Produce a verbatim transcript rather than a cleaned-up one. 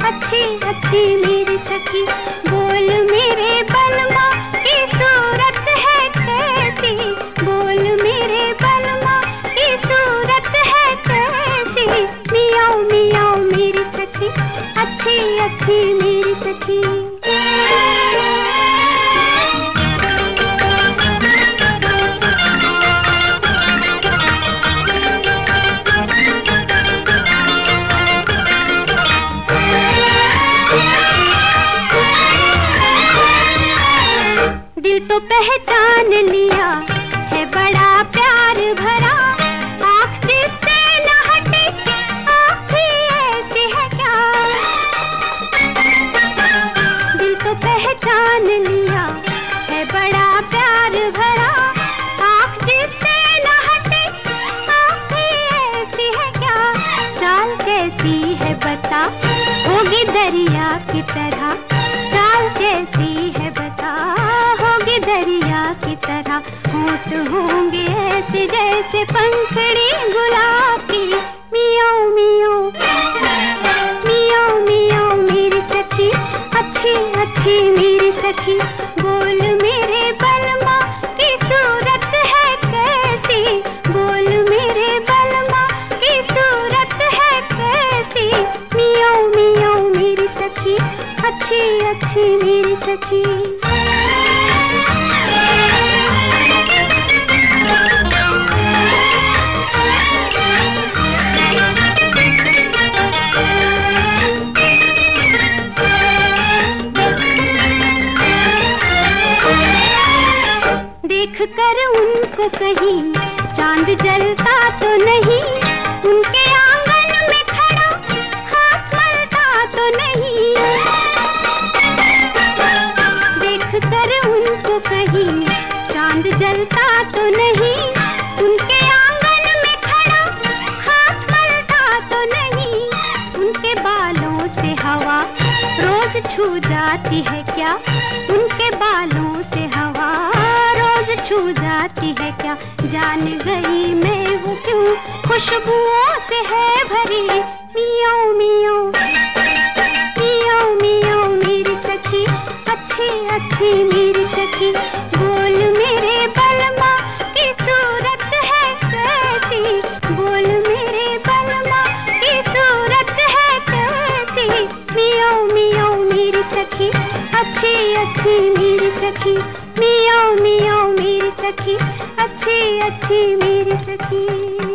अच्छी अच्छी मेरी सखी। बोल मेरे बलमा की सूरत है कैसी, बोल मेरे बलमा की सूरत है कैसी। मियाओ मियाओ मेरी सखी, अच्छी अच्छी मेरी सखी। दिल तो पहचान लिया है बड़ा प्यार भरा, आँख जिससे न हटे आँख भी ऐसी है क्या। दिल तो पहचान लिया है बड़ा प्यार भरा, आँख जिससे न हटे आँख भी ऐसी है क्या। चाल कैसी है बता, होगी दरिया की तरह, चाल कैसी है बता, होगी दरिया की तरह। होंठ होंगे ऐसे जैसे पंखड़ी गुलाब की। मियाओ मियाओ मियाओ मियाओ मेरी सखी, अच्छी अच्छी मेरी सखी। बोल मेरे बलमा की सूरत है कैसी, बोल मेरे बलमा की सूरत है कैसी। मियाओ मियाओ मेरी सखी, अच्छी अच्छी मेरी सखी। देख कर उनको कहीं चांद जलता तो नहीं, उनके आंगन में खड़ा हाथ मलता तो नहीं। देख कर उनको कहीं चांद जलता तो नहीं, उनके आंगन में खड़ा हाथ मलता तो नहीं। उनके बालों से हवा रोज छू जाती है क्या, उनके बालों से हवा छू जाती है क्या। जान गई मैं वो क्यों खुशबुओं से है भरी। मियाओ मियाओ मियाओ मियाओ मेरी सखी, अच्छी अच्छी मेरी सखी। बोल मेरे बलमा की सूरत है कैसी, बोल मेरे बलमा की सूरत है कैसी। मियाओ मियाओ मेरी सखी, अच्छी अच्छी मेरी सखी। मियाओ मियाओ मेरी सखी, अच्छी अच्छी मेरी सखी।